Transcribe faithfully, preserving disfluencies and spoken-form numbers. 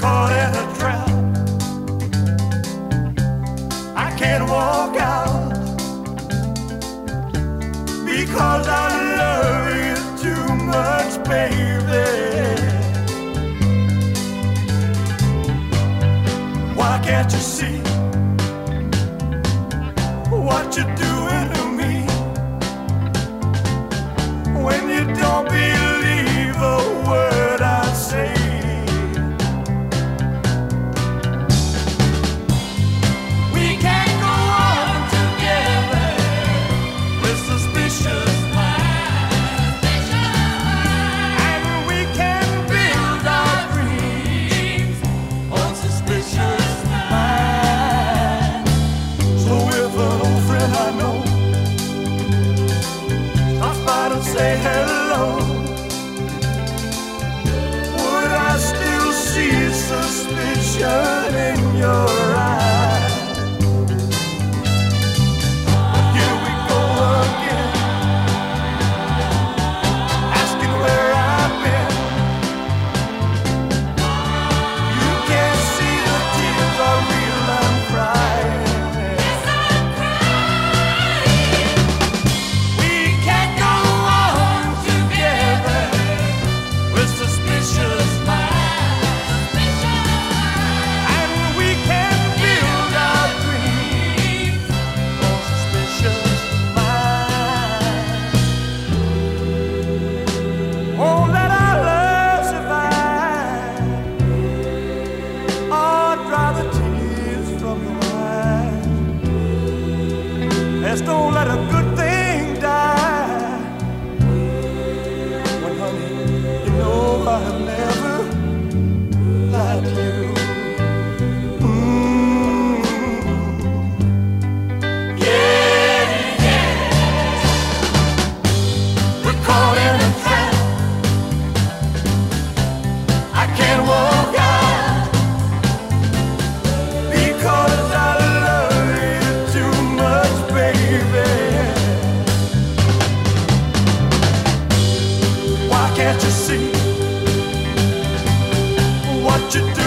caught in a trap. I can't walk out because I love you too much, baby. Why can't you see what you're doing to me? When you don't believe a word I say, we can't go on together with suspicious minds, and we can build our dreams on suspicious minds. So if an old friend I know stops by to say hello, would I still see suspicion in your eyes? But here we go again, asking where I've been. You can't see the tears are real, I'm crying. We can't go on together with suspicious minds, and we can build our dreams on suspicious minds. Won't let our love survive, or dry the tears from your eyes. Let's don't let a good thing die. When, honey, you know I have never lied to you. Mm. Yeah, yeah. We're caught in a trap. I can't walk out because I love you too much, baby. Why can't you see what you do?